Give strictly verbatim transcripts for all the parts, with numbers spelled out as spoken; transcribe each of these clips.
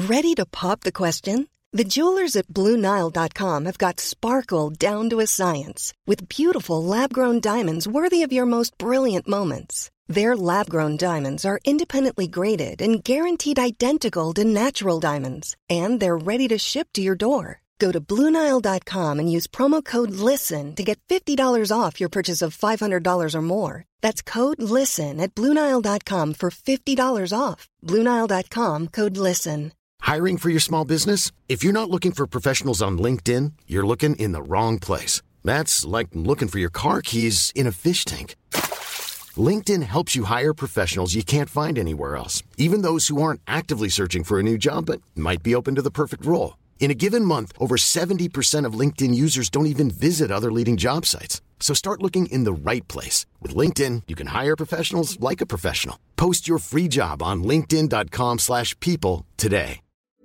Ready to pop the question? The jewelers at Blue Nile dot com have got sparkle down to a science with beautiful lab-grown diamonds worthy of your most brilliant moments. Their lab-grown diamonds are independently graded and guaranteed identical to natural diamonds, and they're ready to ship to your door. Go to Blue Nile dot com and use promo code LISTEN to get fifty dollars off your purchase of five hundred dollars or more. That's code LISTEN at Blue Nile dot com for fifty dollars off. Blue Nile dot com, code LISTEN. Hiring for your small business? If you're not looking for professionals on LinkedIn, you're looking in the wrong place. That's like looking for your car keys in a fish tank. LinkedIn helps you hire professionals you can't find anywhere else, even those who aren't actively searching for a new job but might be open to the perfect role. In a given month, over seventy percent of LinkedIn users don't even visit other leading job sites. So start looking in the right place. With LinkedIn, you can hire professionals like a professional. Post your free job on linkedin dot com slash people today.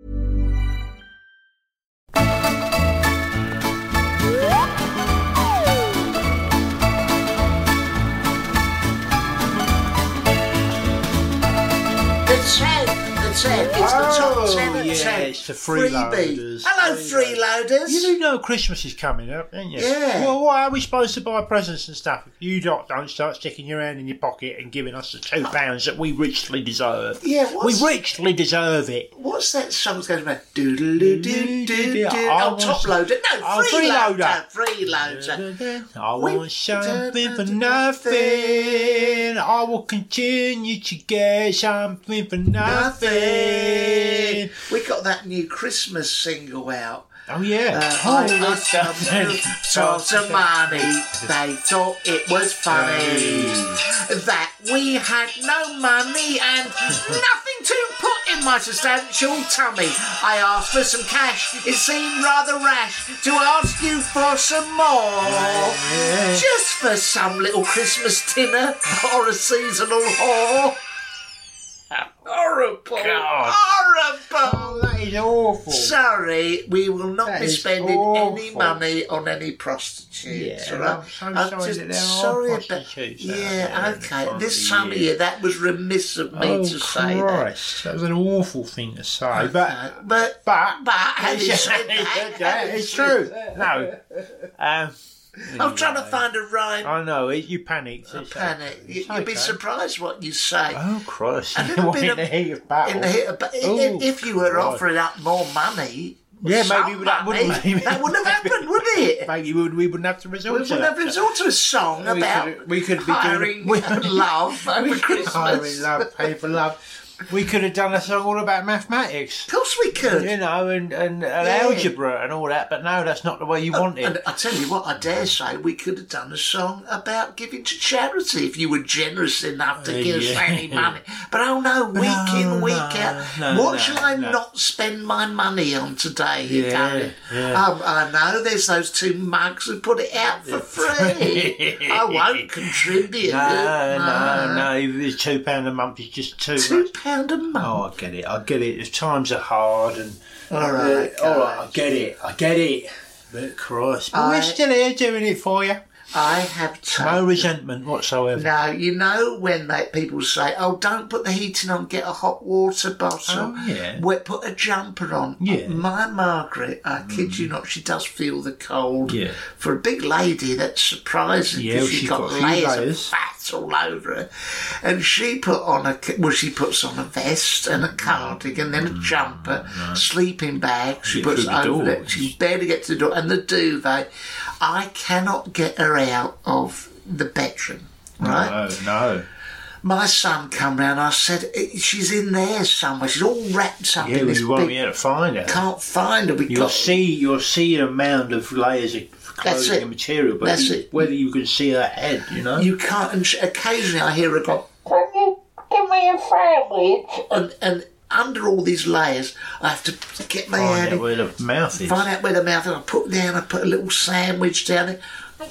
It's the top oh, ten at yeah, ten. it's the freeloaders. Hello, freeloaders. You do know Christmas is coming up, don't you? Yeah. Well, why are we supposed to buy presents and stuff if you don't, don't start sticking your hand in your pocket and giving us the two pounds that we richly deserve? Yeah, we richly deserve it. What's that song that's going about? Doodle doo doo doo doo. Oh, top loader. No, oh, freeloader. Freeloader. Freeloader. I want something for nothing. I will continue to get something for nothing. We got that new Christmas single out. Oh, yeah. Uh, oh, I asked them sorts of money. They thought it was funny that we had no money and nothing to put in my substantial tummy. I asked for some cash. It seemed rather rash to ask you for some more. Yeah. Just for some little Christmas dinner or a seasonal whore. Horrible. God. Horrible. Oh, that is awful. Sorry, we will not that be spending awful. any money on any prostitutes. Yeah, right? I'm so I'm sorry just that there sorry are about. prostitutes. Yeah, okay. Sorry, This time of year, that was remiss of me oh, to say that. Christ. That was an awful thing to say. But, but, but, but, having said that, that, it's true. No. Um, I'm trying to find a rhyme. I know, you panicked. I panic. You, okay. You'd be surprised what you say. Oh, Christ. A little bit in of, the heat of battle. In the heat of battle. Oh, if you were God. offering up more money... Yeah, maybe that money, wouldn't, maybe, that wouldn't have happened, would it? Maybe we, would, we wouldn't have to resort we to wouldn't that. have to resort to a song we about could, we could be hiring doing, love over Christmas. Hiring love, pay for love. We could have done a song all about mathematics. Of course we could. You know, and, and, and yeah. algebra and all that, but no, that's not the way you uh, want it. And I tell you what, I dare say we could have done a song about giving to charity if you were generous enough to uh, give yeah. us any money. But oh no, week no, in, week no, out. no, what no, shall I no. not spend my money on today, Yeah, darling? yeah. Um, I know there's those two mugs who put it out for free. I won't contribute. No, no, no. It's two pound a month is just too Two much. pound a month. Oh, I get it. I get it. If times are hard and All right, uh, all right, I get it. I get it. But Christ, but I- we're still here doing it for you. I have taken... No resentment whatsoever. No, you know when they, people say, oh, don't put the heating on, get a hot water bottle. Oh, yeah. Wet, put a jumper on. Yeah. My Margaret, I kid you not, she does feel the cold. Yeah. For a big lady, that's surprising Yeah, because well, she's she's got, got a few layers, layers. of fat all over her. And she put on a, well, she puts on a vest and a cardigan, then a jumper, sleeping bag. She Get puts through the over door. it. She barely gets to the door. And the duvet. I cannot get her out of the bedroom, right? No, no. My son come round, I said, she's in there somewhere, she's all wrapped up Yeah, in this we won't big... be able to find her. Can't find her. We You'll got... see, you'll see a mound of layers of That's clothing it. and material, but That's you, it. whether you can see her head, you know. You can't... And occasionally I hear her go, can you give me a sandwich? And, and under all these layers, I have to get my Find hand out in, where the mouth is. find out where the mouth is. I put down, I put a little sandwich down there.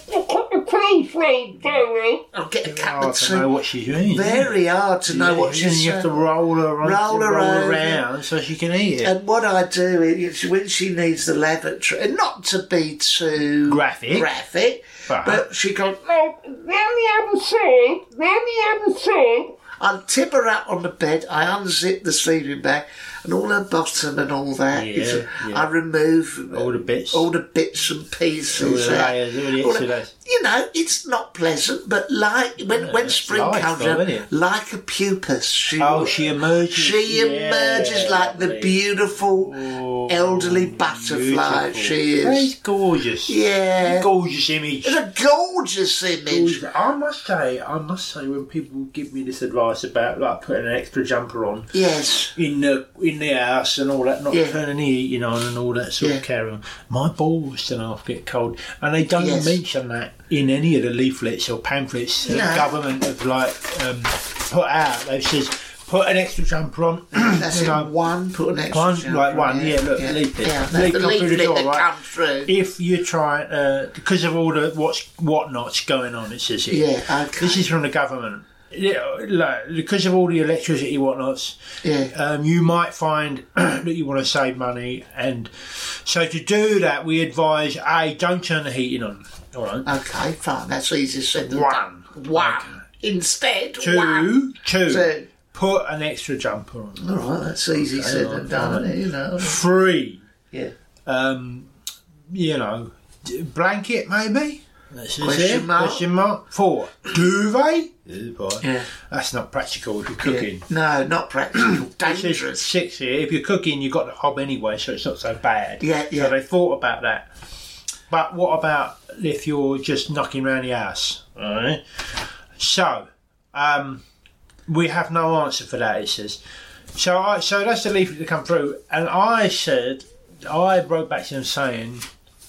I'll get a cup hard of to tea. know what she's doing. Very hard to know Yeah, what and she's then you have to saying. roll her, around, Roll her roll over. around so she can eat it. And what I do is when she needs the lavatory, and not to be too Graphic. graphic, But- but she goes, no, round the other side, round the other side. I'll tip her up on the bed, I unzip the sleeping bag, and all her bottom and all that. Yeah, It's, yeah. I remove All the bits. all the bits and pieces. All the uh, layers, all the all extra the- layers. You know, it's not pleasant, but like when Yeah, when it's spring life, comes though, around, isn't it? like a pupas, she Oh, she emerges. she emerges Yeah, like the lovely. beautiful Oh, elderly butterfly. beautiful. She is. It's gorgeous. Yeah. Gorgeous image. It's a gorgeous image. Gorgeous. I must say, I must say, when people give me this advice about like putting an extra jumper on Yes. in the in the house and all that, not Yeah. turning the heating on and all that sort Yeah. of carry on, my balls don't half get cold, and they don't Yes. mention that in any of the leaflets or pamphlets that No. the government have like um, put out. They says put an extra jumper on. That's you it. know, One, put an extra One, jumper like on, one, yeah, look, leaflet. Yeah, that's Leaf the come through the leaflet door, that right? comes through. If you try, uh, because of all the what's whatnot's going on, it says here. Yeah, okay. This is from the government. Yeah, like, because of all the electricity whatnots, Yeah. um, you might find that you want to save money, and so to do that, we advise: A, don't turn the heating on. All right. Okay, fine. That's easier said than One. done. One. Instead, Two, one. two, Two. put an extra jumper on. All right, that's easy said on, than done, fine. you know. Three, Yeah. um, you know, d- blanket maybe. That's just Question it. mark. Question mark. Four, duvet. Oh, boy. Yeah. That's not practical if you're cooking. Yeah. No, not practical. It says Dangerous. Six here. If you're cooking, you've got the hob anyway, so it's not so bad. Yeah, yeah. So they thought about that. But what about if you're just knocking around the house? All right. So, um, we have no answer for that. It says. So, I so that's the leaflet that come through, and I said, I wrote back to them saying,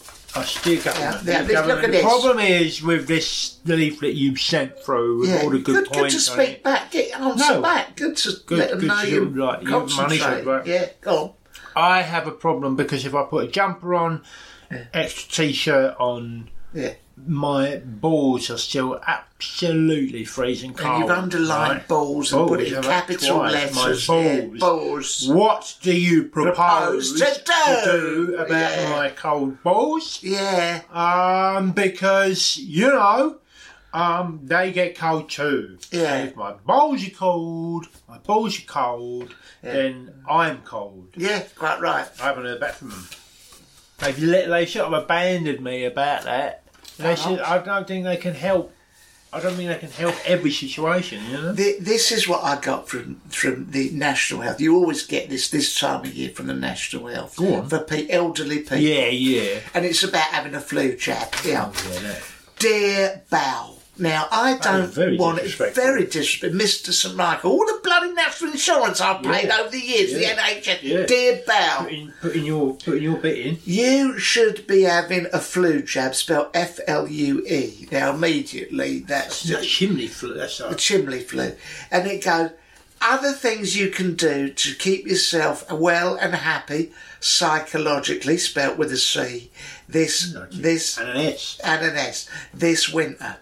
I still government. Yeah, yeah, dear look government. at the this. problem is with this leaflet you've sent through with Yeah, all the good, good, good to points on speak it. back. Get your answer No. back. Good to Good- let them good know to you do, like, your money's concentrate. right. Yeah, go on. I have a problem because if I put a jumper on, extra t-shirt on, Yeah. my balls are still absolutely freezing cold. And you've underlined right? balls and put it in Balls, capital twice, letters. My Yeah, balls. balls. What do you propose, Propose to do. do about Yeah. my cold balls? Yeah. Um, because, you know, um, they get cold too. Yeah. And if my balls are cold, my balls are cold, then I'm cold. Yeah, quite right. I haven't heard back from them. They've, let, they sort of abandoned me about that. They said, I don't think they can help. I don't think they can help every situation, you know? The, this is what I got from from the National Health. You always get this this time of year from the National Health. Go on. For pe- elderly people. Yeah, yeah. And it's about having a flu jab. Yeah. Yeah, that. Dear Bowell. Now, I don't very want it. disrespectful. Very disrespectful. Mister St Michael. All the bloody national insurance I've paid Yeah. over the years, the Yeah. N H S. Yeah. Dear Bowell. Putting, putting, your, putting your bit in. You should be having a flu jab, spelled F L U E. Now, immediately, that's That chimney flu, that's the like, chimney flu. And it goes, other things you can do to keep yourself well and happy psychologically, spelt with a C, this, this, and an S. and an S, this winter.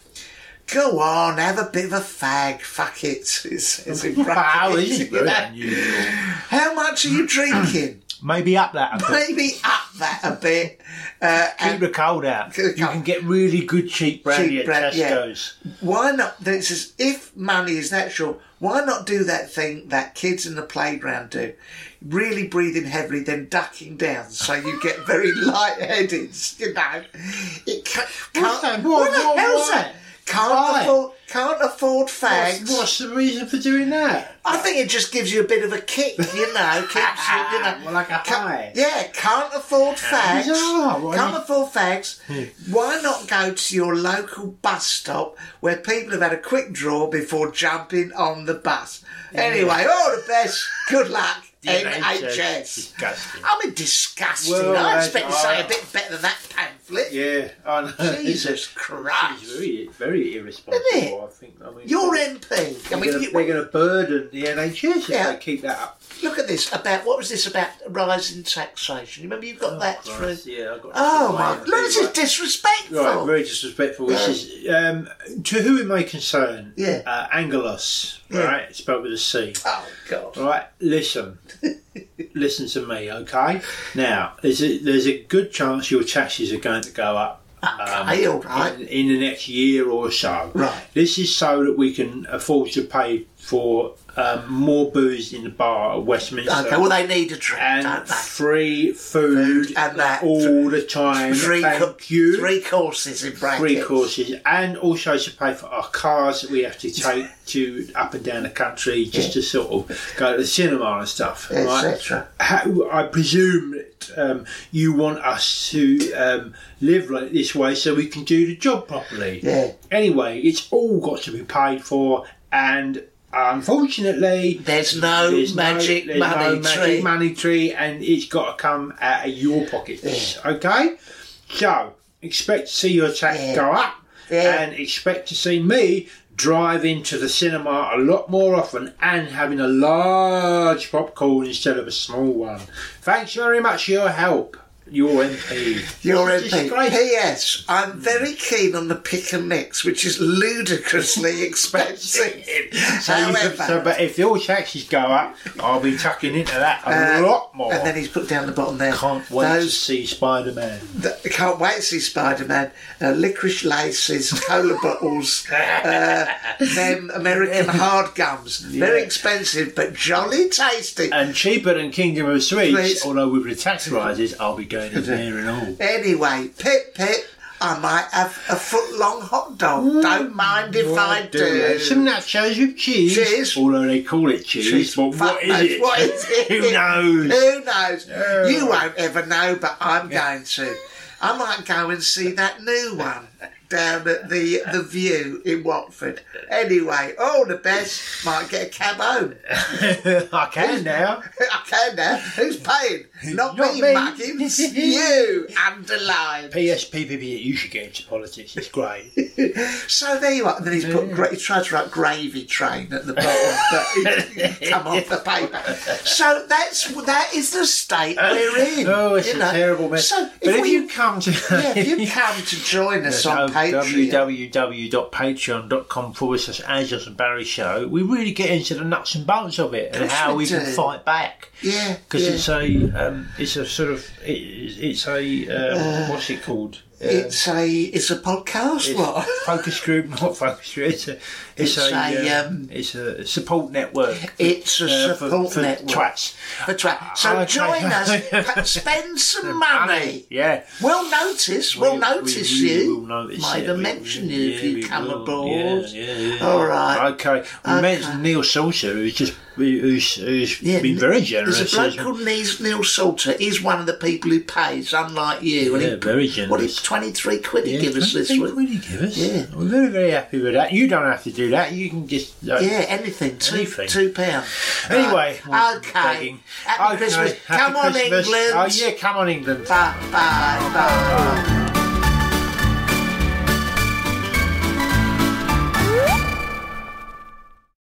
Go on, have a bit of a fag. Fuck it. It says in Wow, brackets, this is you very know. unusual. How much are you drinking? Maybe up that a bit. Maybe up that a bit. Uh, Keep and the cold out. Keep the You cold. can get really good cheap brandy Cheap at brand- yeah. Tesco's. why not? This is, if money is that short, why not do that thing that kids in the playground do? Really breathing heavily, then ducking down, so you get very lightheaded. You know, it ca- can't. that? What, What- the what- hell's why? that? Can't Why? afford. Can't afford fags. What's, what's the reason for doing that? I think it just gives you a bit of a kick, you know. Keeps you, you know. Well, like a Ca- high. Yeah, can't afford fags. bizarre, why Can't you- afford fags. Why not go to your local bus stop where people have had a quick draw before jumping on the bus? Anyway, all the best. Good luck. N H S. Disgusting. I mean, disgusting. Well, I that's- expect to say I- a bit better than that pamphlet. Yeah, I know. Jesus It's Christ. very, very irresponsible. Isn't it? I think. I mean, You're M P. I they're mean, gonna- you- they're going to burden the N H S if Yeah. they keep that up. look at this. About what was this about rising taxation? You remember you got that Christ, through? yeah, I got. Oh right, my! right, Look, this is right. disrespectful. Right, very disrespectful. This is um, to who it may concern. Yeah. Uh, Angelos, Yeah. right? Spelled with a C. Oh God! Right, listen. Listen to me, okay? Now, there's a, there's a good chance your taxes are going to go up Okay, all right. in, in the next year or so. Right. This is so that we can afford to pay for um, more booze in the bar at Westminster. Okay, well, they need a drink, and don't they? free food, Food and that. all the time. Three, Thank co- you. three courses in brackets. Three courses, and also to pay for our cars that we have to take to up and down the country just to sort of go to the cinema and stuff, right? et cetera. How, I presume that um, you want us to um, live like this way so we can do the job properly. Yeah. Anyway, it's all got to be paid for, and unfortunately, There's no there's magic no, there's money no magic tree. money tree, and it's got to come out of your pockets. Okay, so expect to see your tax Yeah. go up, Yeah. and expect to see me drive into the cinema a lot more often and having a large popcorn instead of a small one. Thanks very much for your help. Your M P. Your M This is P. great. P S. I'm very keen on the pick and mix, which is ludicrously expensive. So, you- However, so, but if your taxes go up, I'll be tucking into that a uh, lot more. And then he's put down the bottom there. Can't wait to Those, see Spider-Man. th- can't wait to see Spider-Man. Uh, licorice laces, cola bottles, uh, them American hard gums. Very expensive, but jolly tasty. And cheaper than Kingdom of Sweets, Please. although with the tax rises, I'll be going in there and all. Anyway, Pip Pip, I might have a foot long hot dog. Don't mind if I do. Some nachos with cheese. Cheese. Although they call it cheese, Cheese. but Fuck what is knows it? what is it? Who knows? Who knows? Oh. You won't ever know, but I'm going to. I might go and see that new one down at the the View in Watford. Anyway, all the best. Might get a cab home. I can now. I can now. Who's paying? Not, Not me, me. Muggins. You, underlined. P S P P P, you should get into politics. It's great. So there you are. And then he's put gra- he tried to write gravy train at the bottom, but it come off the paper. So that's that is the state we're in. Oh, it's you a know. terrible mess. So but if we, you come to yeah, if you come to join us on Patreon, www.patreon.com forward slash Angelos and Barry Show, we really get into the nuts and bolts of it and Course how we we can do. fight back. yeah, Because yeah. it's a um, it's a sort of it, it's a um, what's it called? Uh, it's a it's a podcast. it's What? focus group, not focus group. It's a it's, It's a, a, um, um, it's a support network. It's a uh, for- support for network. twats. For twa- So Okay. join us. pa- Spend some money. Yeah. We'll notice. We'll We- notice we really you. will notice Might it. even We- mention we- you if yeah, you we come will. aboard. Yeah, yeah, yeah. All right. Okay. We Okay. mentioned Neil Salter, who's just who's, who's Yeah, been very generous. There's a bloke hasn't called Neil, Neil Salter. He's one of the people who pays, unlike you. And Yeah, he, very What, he, generous. twenty-three quid he Yeah, give us this twenty week? quid he give us. Yeah. We're very, very happy with that. You don't have to do that. You can just. Uh, Yeah, anything. Two, Anything. two pounds. Anyway, Right. well, Okay. begging. Happy Okay, Christmas. happy Come on, Christmas. England. Oh, yeah, come on, England. Bye, bye, bye.